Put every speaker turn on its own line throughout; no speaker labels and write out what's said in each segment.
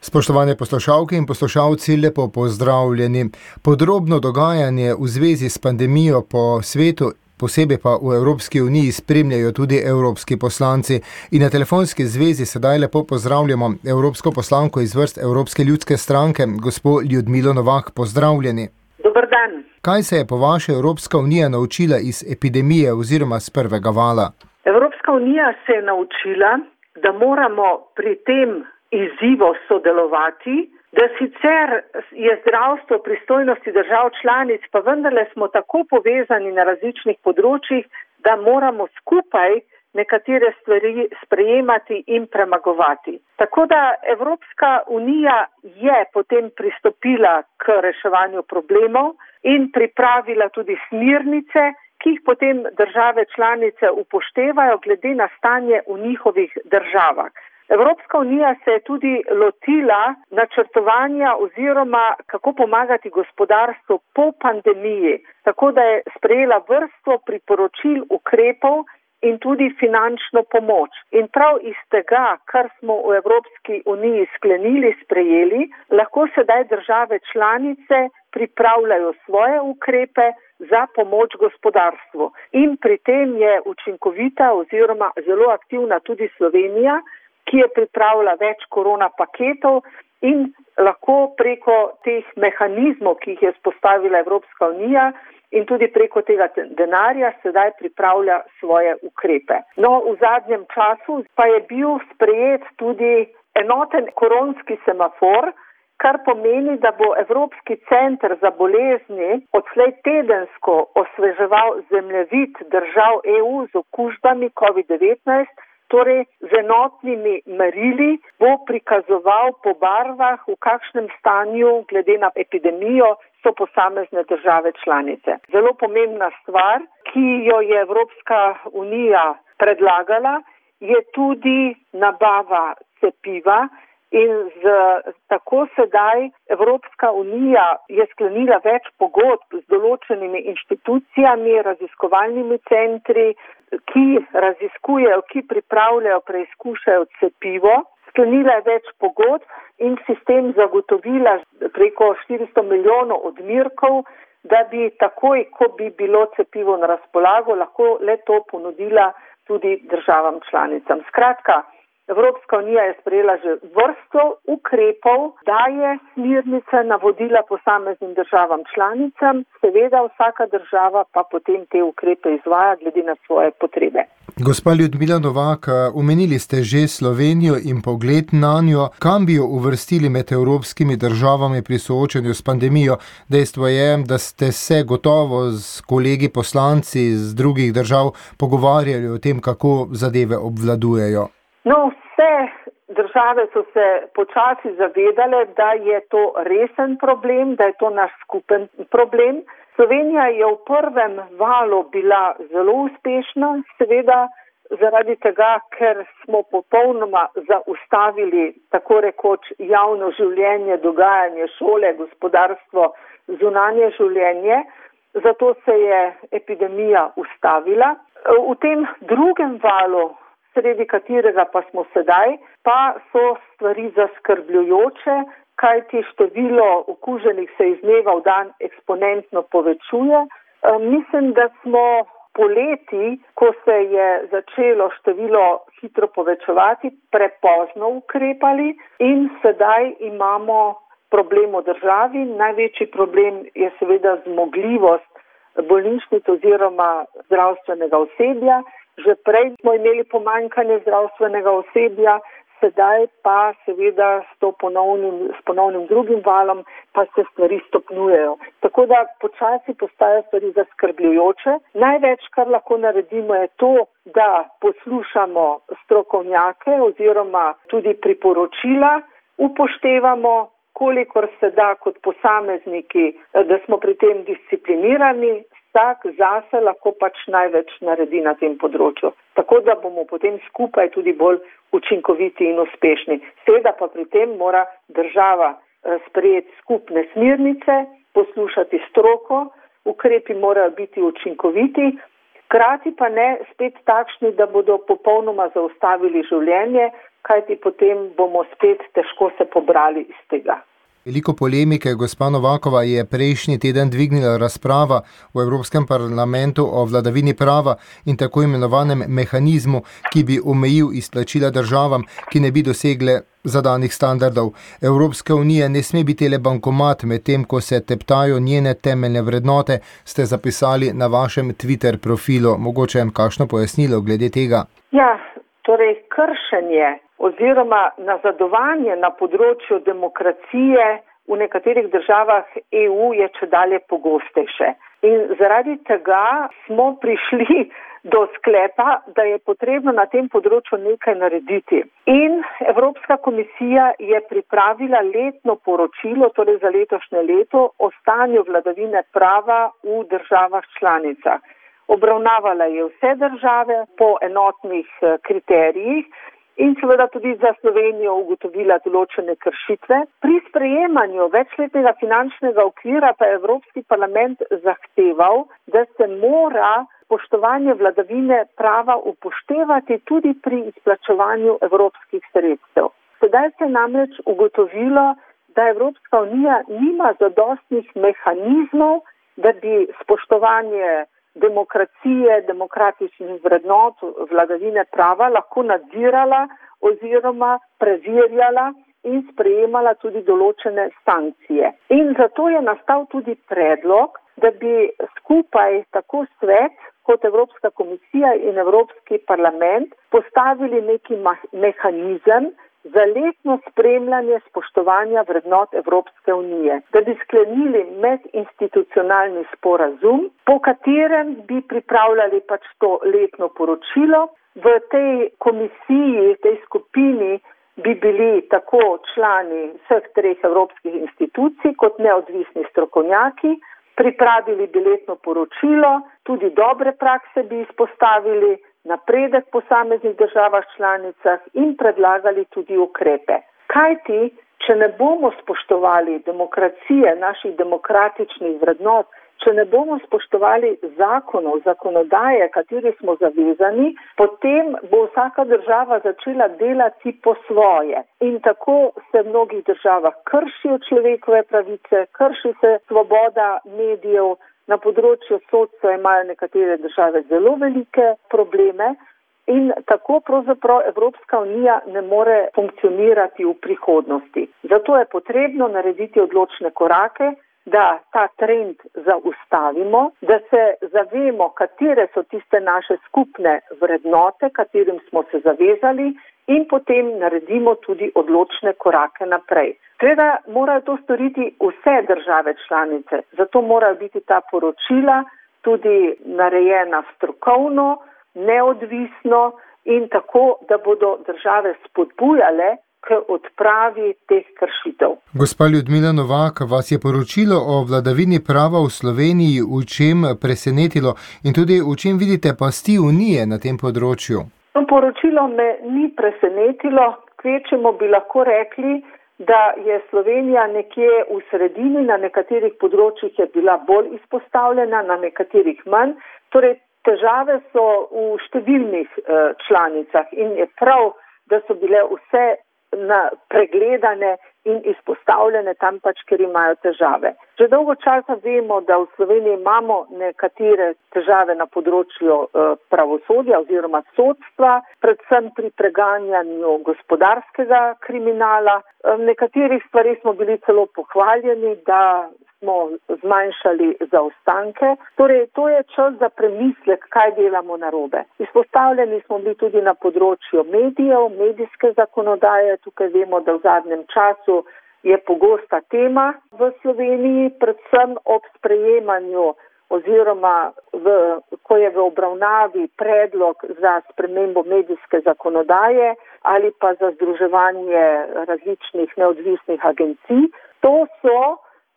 Spoštovane poslušalke in poslušalci, lepo pozdravljeni. Podrobno dogajanje v zvezi s pandemijo po svetu, posebej pa v Evropski uniji, spremljajo tudi evropski poslanci. In na telefonski zvezi sedaj lepo pozdravljamo evropsko poslanko iz vrst Evropske ljudske stranke, gospo Ljudmilo Novak. Pozdravljeni.
Dober dan.
Kaj se je po vaše Evropska unija naučila iz epidemije oziroma z prvega vala?
Evropska unija se je naučila, da moramo pri tem izzivu sodelovati, da sicer je zdravstvo v pristojnosti držav članic, pa vendarle smo tako povezani na različnih področjih, da moramo skupaj nekatere stvari sprejemati in premagovati. Tako da Evropska unija je potem pristopila k reševanju problemov in pripravila tudi smernice, ki jih potem države članice upoštevajo glede na stanje v njihovih državah. Evropska unija se je tudi lotila načrtovanja oziroma kako pomagati gospodarstvu po pandemiji, tako da je sprejela vrsto priporočil, ukrepov in tudi finančno pomoč. In prav iz tega, kar smo v Evropski uniji sklenili, sprejeli, lahko sedaj države članice pripravljajo svoje ukrepe za pomoč gospodarstvu. In pri tem je učinkovita oziroma zelo aktivna tudi Slovenija, ki je pripravila več korona paketov in lahko preko teh mehanizmov, ki jih je spostavila Evropska unija in tudi preko tega denarja sedaj pripravlja svoje ukrepe. No, v zadnjem času pa je bil sprejet tudi enoten koronski semafor, kar pomeni, da bo Evropski center za bolezni odslej tedensko osveževal zemljevid držav EU z okužbami COVID-19, torej z enotnimi merili bo prikazoval po barvah, v kakšnem stanju glede na epidemijo so posamezne države članice. Zelo pomembna stvar, ki jo je Evropska unija predlagala, je tudi nabava cepiva in tako sedaj Evropska unija je sklenila več pogodb z določenimi inštitucijami, raziskovalnimi centri, ki raziskujejo, ki pripravljajo, preizkušajo cepivo. Sklenila je več pogodb in sistem zagotovila preko 400 milijonov odmerkov, da bi takoj, ko bi bilo cepivo na razpolago, lahko le to ponudila tudi državam članicam. Skratka, Evropska unija je sprejela že vrsto ukrepov, daje smernice, navodila posameznim državam članicam, seveda vsaka država pa potem te ukrepe izvaja glede na svoje potrebe.
Gospa Ljudmila Novak, omenili ste že Slovenijo in pogled nanjo. Kam bi jo uvrstili med evropskimi državami pri soočanju s pandemijo? Dejstvo je, da ste se gotovo s kolegi poslanci z drugih držav pogovarjali o tem, kako zadeve obvladujejo.
No, vse države so se počasi zavedale, da je to resen problem, da je to naš skupen problem. Slovenija je v prvem valu bila zelo uspešna, seveda zaradi tega, ker smo popolnoma zaustavili tako rekoč javno življenje, dogajanje, šole, gospodarstvo, zunanje življenje, zato se je epidemija ustavila. V tem drugem valu, sredi katerega pa smo sedaj, pa so stvari zaskrbljujoče, kajti število okuženih se iz dneva v dan eksponentno povečuje. Mislim, da smo poleti, ko se je začelo število hitro povečevati, prepozno ukrepali in sedaj imamo problem v državi. Največji problem je seveda zmogljivost bolnišnic oziroma zdravstvenega osebja. Že prej smo imeli pomanjkanje zdravstvenega osebja, sedaj pa seveda s ponovnim drugim valom pa se stvari stopnjujejo. Tako da počasi postajajo stvari zaskrbljujoče. Največ, kar lahko naredimo, je to, da poslušamo strokovnjake oziroma tudi priporočila, upoštevamo, kolikor se da kot posamezniki, da smo pri tem disciplinirani, vsak zase lahko pač največ naredi na tem področju. Tako da bomo potem skupaj tudi bolj učinkoviti in uspešni. Seveda pa pri tem mora država sprejeti skupne smernice, poslušati stroko, ukrepi morajo biti učinkoviti, hkrati pa ne spet takšni, da bodo popolnoma zaustavili življenje, kajti potem bomo spet težko se pobrali iz tega.
Veliko polemike, gospa Novakova, je prejšnji teden dvignila razprava v Evropskem parlamentu o vladavini prava in tako imenovanem mehanizmu, ki bi omejil izplačila državam, ki ne bi dosegle zadanih standardov. Evropska unija ne sme biti le bankomat, medtem ko se teptajo njene temeljne vrednote, ste zapisali na vašem Twitter profilu. Mogoče kakšno pojasnilo glede tega?
Ja, torej kršenje oziroma nazadovanje na področju demokracije v nekaterih državah EU je čedalje pogostejše. In zaradi tega smo prišli do sklepa, da je potrebno na tem področju nekaj narediti. In Evropska komisija je pripravila letno poročilo, torej za letošnje leto, o stanju vladavine prava v državah članicah. Obravnavala je vse države po enotnih kriterijih in seveda tudi za Slovenijo ugotovila določene kršitve. Pri sprejemanju večletnega finančnega okvira pa je Evropski parlament zahteval, da se mora spoštovanje vladavine prava upoštevati tudi pri izplačevanju evropskih sredstev. Sedaj se je namreč ugotovilo, da Evropska unija nima zadostnih mehanizmov, da bi spoštovanje demokracije, demokratičnih vrednot, vladavine prava lahko nadzirala oziroma preverjala in sprejemala tudi določene sankcije. In zato je nastal tudi predlog, da bi skupaj tako svet kot Evropska komisija in Evropski parlament postavili neki mehanizem za letno spremljanje spoštovanja vrednot Evropske unije, da bi sklenili medinstitucionalni sporazum, po katerem bi pripravljali to letno poročilo. V tej komisiji, tej skupini bi bili tako člani vseh treh evropskih institucij kot neodvisni strokovnjaki, pripravili bi letno poročilo, tudi dobre prakse bi izpostavili, napredek v posameznih državah članicah in predlagali tudi ukrepe. Kajti, če ne bomo spoštovali demokracije, naših demokratičnih vrednot, če ne bomo spoštovali zakonov, zakonodaje, kateri smo zavezani, potem bo vsaka država začela delati po svoje. In tako se v mnogih državah kršijo človekove pravice, krši se svoboda medijev. Na področju sodstva imajo nekatere države zelo velike probleme in tako pravzaprav Evropska unija ne more funkcionirati v prihodnosti. Zato je potrebno narediti odločne korake, da ta trend zaustavimo, da se zavemo, katere so tiste naše skupne vrednote, katerim smo se zavezali in potem naredimo tudi odločne korake naprej. Seveda morajo to storiti vse države članice, zato morajo biti ta poročila tudi narejena strokovno, neodvisno in tako, da bodo države spodbujale k odpravi teh kršitev.
Gospa Ljudmila Novak, vas je poročilo o vladavini prava v Sloveniji v čem presenetilo in tudi v čem vidite pasti Unije na tem področju?
Poročilo me ni presenetilo, kvečemo bi lahko rekli, da je Slovenija nekje v sredini, na nekaterih področjih je bila bolj izpostavljena, na nekaterih manj. Torej, težave so v številnih članicah in je prav, da so bile vse pregledane in izpostavljene tam kjer imajo težave. Že dolgo časa vemo, da v Sloveniji imamo nekatere težave na področju pravosodja oziroma sodstva, predvsem pri preganjanju gospodarskega kriminala. V nekaterih stvarih smo bili celo pohvaljeni, da smo zmanjšali zaostanke. Torej, to je čas za premislek, kaj delamo narobe. Izpostavljeni smo bili tudi na področju medijev, medijske zakonodaje. Tukaj vemo, da v zadnjem času je pogosta tema v Sloveniji, predvsem ob sprejemanju oziroma ko je v obravnavi predlog za spremembo medijske zakonodaje ali pa za združevanje različnih neodvisnih agencij. To so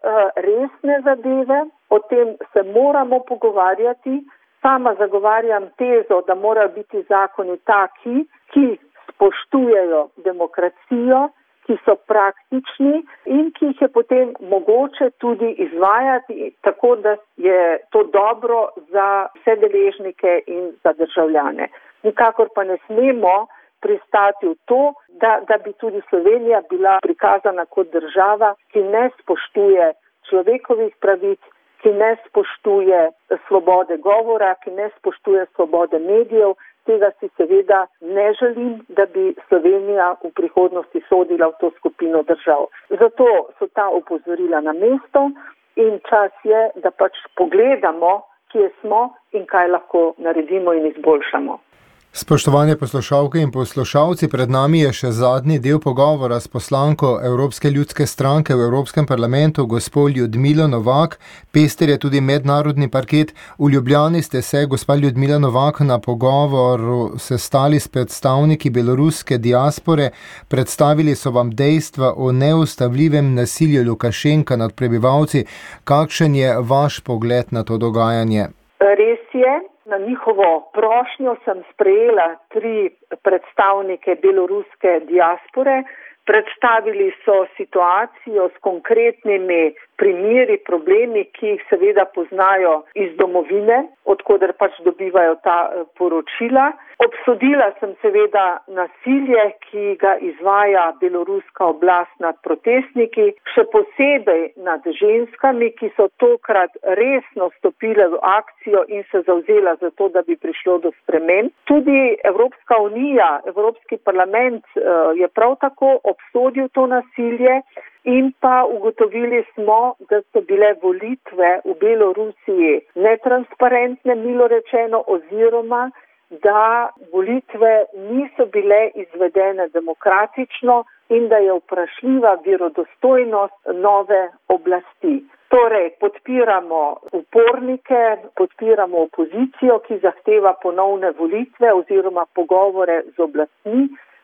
resne zadeve, o tem se moramo pogovarjati. Sama zagovarjam tezo, da morajo biti zakoni taki, ki spoštujejo demokracijo, ki so praktični in ki jih je potem mogoče tudi izvajati tako, da je to dobro za vse deležnike in za državljane. Nikakor pa ne smemo pristati v to, da bi tudi Slovenija bila prikazana kot država, ki ne spoštuje človekovih pravic, ki ne spoštuje svobode govora, ki ne spoštuje svobode medijev. Tega si seveda ne želim, da bi Slovenija v prihodnosti sodila v to skupino držav. Zato so ta opozorila na mesto in čas je, da pač pogledamo, kje smo in kaj lahko naredimo in izboljšamo.
Spoštovane poslušalke in poslušalci, pred nami je še zadnji del pogovora s poslanko Evropske ljudske stranke v Evropskem parlamentu, gospo Ljudmilo Novak. Pester je tudi mednarodni parket. V Ljubljani ste se, gospa Ljudmila Novak, na pogovoru sestali s predstavniki beloruske diaspore. Predstavili so vam dejstva o neustavljivem nasilju Lukašenka nad prebivalci. Kakšen je vaš pogled na to dogajanje?
Res je. Na njihovo prošnjo sem sprejela 3 predstavnike beloruske diaspore. Predstavili so situacijo s konkretnimi primeri, problemi, ki jih seveda poznajo iz domovine, odkoder pač dobivajo ta poročila. Obsodila sem seveda nasilje, ki ga izvaja beloruska oblast nad protestniki, še posebej nad ženskami, ki so tokrat resno stopile v akcijo in se zavzela za to, da bi prišlo do sprememb. Tudi Evropska unija, Evropski parlament je prav tako obsodil to nasilje in pa ugotovili smo, da so bile volitve v Belorusiji netransparentne, milo rečeno, oziroma da volitve niso bile izvedene demokratično in da je vprašljiva verodostojnost nove oblasti. Torej, podpiramo upornike, podpiramo opozicijo, ki zahteva ponovne volitve oziroma pogovore z oblastmi.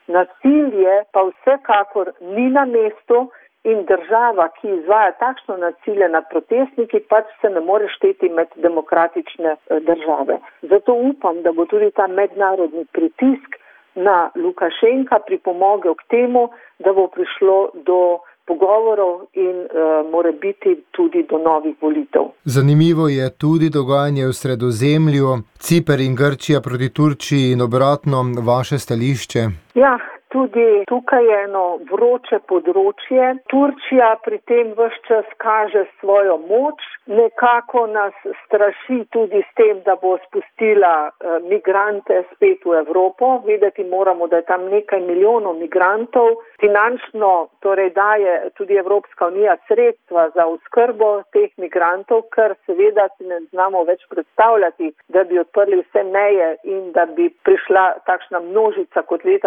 Nasilje pa vsekakor ni na mestu in država, ki izvaja takšno nasilje nad protestniki, pač se ne more šteti med demokratične države. Zato upam, da bo tudi ta mednarodni pritisk na Lukašenka pripomogel k temu, da bo prišlo do pogovorov in more biti tudi do novih volitev.
Zanimivo je tudi dogajanje v Sredozemlju, Ciper in Grčija proti Turčiji in obratno, vaše stališče.
Ja, tudi tukaj je eno vroče področje. Turčija pri tem ves čas kaže svojo moč, nekako nas straši tudi s tem, da bo spustila migrante spet v Evropo. Vedeti moramo, da je tam nekaj milijonov migrantov. Finančno torej daje tudi Evropska unija sredstva za oskrbo teh migrantov, ker seveda si ne znamo več predstavljati, da bi odprli vse meje in da bi prišla takšna množica kot leta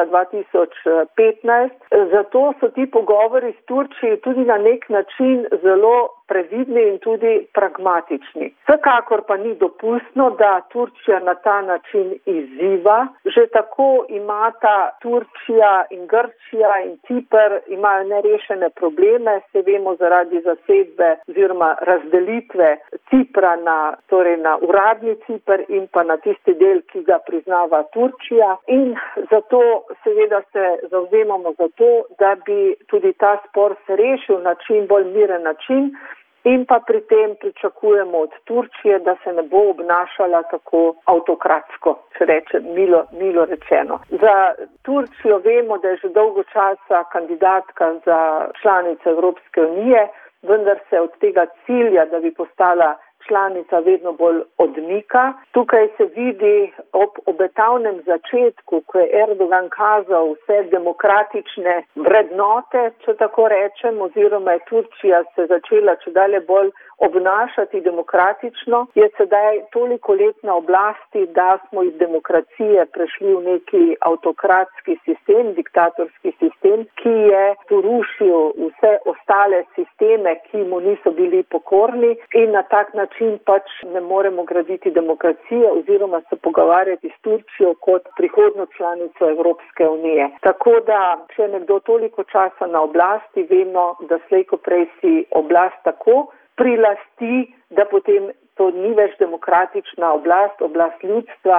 2015. Zato so ti pogovori s Turčijo tudi na nek način zelo previdni in tudi pragmatični. Vsekakor pa ni dopustno, da Turčija na ta način izziva. Že tako imata Turčija in Grčija in Ciper imajo nerešene probleme, se vemo zaradi zasedbe oziroma razdelitve Cipra na uradni Ciper in pa na tisti del, ki ga priznava Turčija. In zato seveda se zavzemamo za to, da bi tudi ta spor se rešil na čim bolj miren način. In pa pri tem pričakujemo od Turčije, da se ne bo obnašala tako avtokratsko, če rečem, milo rečeno. Za Turčijo vemo, da je že dolgo časa kandidatka za članico Evropske unije, vendar se od tega cilja, da bi postala članica, vedno bolj odmika. Tukaj se vidi ob obetavnem začetku, ko je Erdogan kazal vse demokratične vrednote, če tako rečem, oziroma je Turčija se začela čedalje bolj obnašati demokratično, je sedaj toliko let na oblasti, da smo iz demokracije prešli v neki avtokratski sistem, diktatorski sistem, ki je porušil vse ostale sisteme, ki mu niso bili pokorni, in na tak način pač ne moremo graditi demokracije oziroma se pogovarjati s Turčijo kot prihodnjo članico Evropske unije. Tako da, če je nekdo toliko časa na oblasti, vemo, da slej ko prej si oblast tako prilasti, da potem to ni več demokratična oblast ljudstva,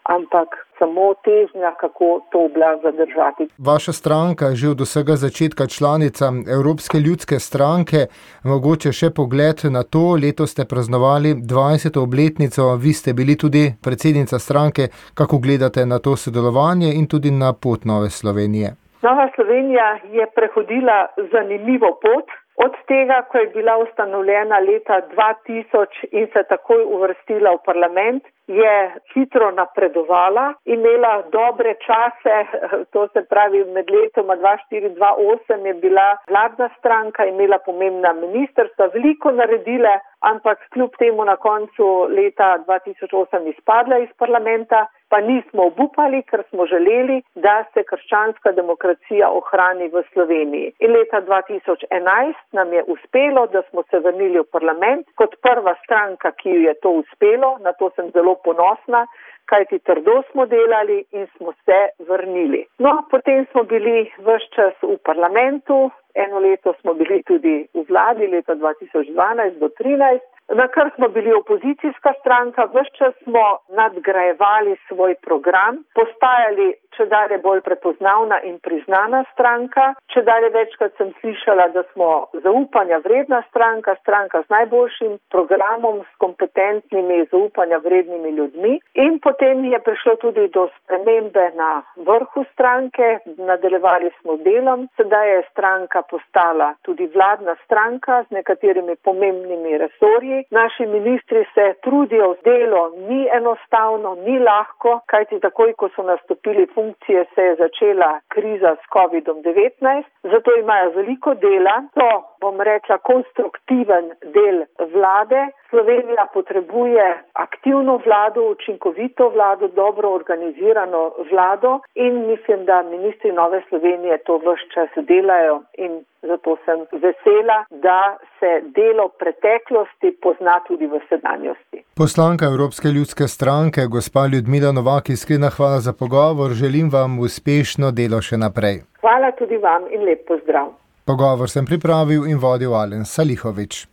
ampak samo težnja, kako to oblast zadržati.
Vaša stranka je že od vsega začetka članica Evropske ljudske stranke. Mogoče še pogled na to. Letos ste praznovali 20. obletnico, vi ste bili tudi predsednica stranke. Kako gledate na to sodelovanje in tudi na pot Nove Slovenije?
Nova Slovenija je prehodila zanimivo pot. Od tega, ko je bila ustanovljena leta 2000 in se takoj uvrstila v parlament, je hitro napredovala, imela dobre čase, to se pravi med letoma 2004-2008 je bila vladna stranka, imela pomembna ministrstva, veliko naredile, ampak kljub temu na koncu leta 2008 izpadla iz parlamenta, pa nismo obupali, ker smo želeli, da se krščanska demokracija ohrani v Sloveniji. In leta 2011 nam je uspelo, da smo se vrnili v parlament kot prva stranka, ki jo je to uspelo, na to sem zelo ponosna, kajti trdo smo delali in smo se vrnili. No, potem smo bili ves čas v parlamentu, eno leto smo bili tudi v vladi, leta 2012 do 2013, na kar smo bili opozicijska stranka, ves čas smo nadgrajevali svoj program, postajali čedalje bolj prepoznavna in priznana stranka, čedalje večkrat sem slišala, da smo zaupanja vredna stranka, stranka z najboljšim programom, s kompetentnimi, zaupanja vrednimi ljudmi. In potem je prišlo tudi do spremembe na vrhu stranke, nadaljevali smo delom, sedaj je stranka postala tudi vladna stranka z nekaterimi pomembnimi resorji. Naši ministri se trudijo, delo ni enostavno, ni lahko, kajti takoj, ko so nastopili funkcije, se je začela kriza s COVID-19, zato imajo veliko dela. To, bom rekla, konstruktiven del vlade. Slovenija potrebuje aktivno vlado, učinkovito vlado, dobro organizirano vlado in mislim, da ministri Nove Slovenije to ves čas delajo in zato sem vesela, da se delo preteklosti pozna tudi v sedanjosti.
Poslanka Evropske ljudske stranke, gospa Ljudmila Novak, iskrena hvala za pogovor. Želim vam uspešno delo še naprej.
Hvala tudi vam in lep pozdrav.
Pogovor sem pripravil in vodil Alen Salihovič.